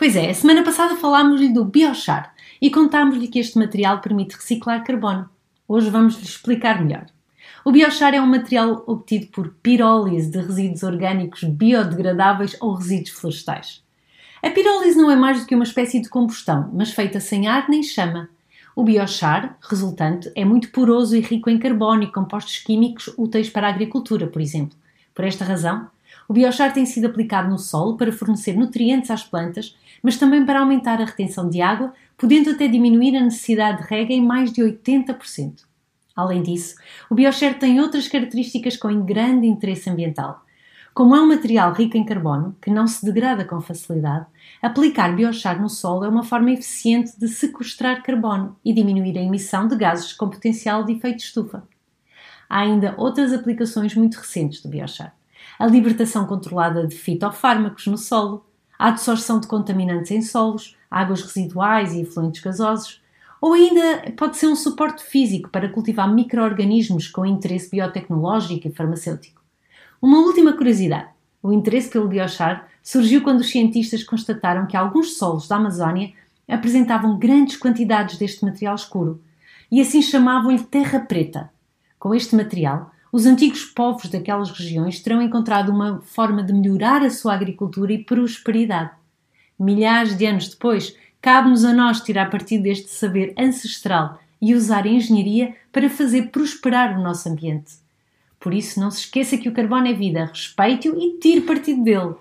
Pois é, a semana passada falámos-lhe do biochar e contámos-lhe que este material permite reciclar carbono. Hoje vamos-lhe explicar melhor. O biochar é um material obtido por pirólise de resíduos orgânicos biodegradáveis ou resíduos florestais. A pirólise não é mais do que uma espécie de combustão, mas feita sem ar nem chama. O biochar resultante é muito poroso e rico em carbono e compostos químicos úteis para a agricultura, por exemplo. Por esta razão, o biochar tem sido aplicado no solo para fornecer nutrientes às plantas, mas também para aumentar a retenção de água, podendo até diminuir a necessidade de rega em mais de 80%. Além disso, o biochar tem outras características com grande interesse ambiental. Como é um material rico em carbono, que não se degrada com facilidade, aplicar biochar no solo é uma forma eficiente de sequestrar carbono e diminuir a emissão de gases com potencial de efeito de estufa. Há ainda outras aplicações muito recentes do biochar. A libertação controlada de fitofármacos no solo, a absorção de contaminantes em solos, águas residuais e efluentes gasosos, ou ainda pode ser um suporte físico para cultivar micro-organismos com interesse biotecnológico e farmacêutico. Uma última curiosidade. O interesse pelo biochar surgiu quando os cientistas constataram que alguns solos da Amazónia apresentavam grandes quantidades deste material escuro e assim chamavam-lhe terra preta. Com este material, os antigos povos daquelas regiões terão encontrado uma forma de melhorar a sua agricultura e prosperidade. Milhares de anos depois, cabe-nos a nós tirar partido deste saber ancestral e usar a engenharia para fazer prosperar o nosso ambiente. Por isso, não se esqueça que o carbono é vida, respeite-o e tire partido dele.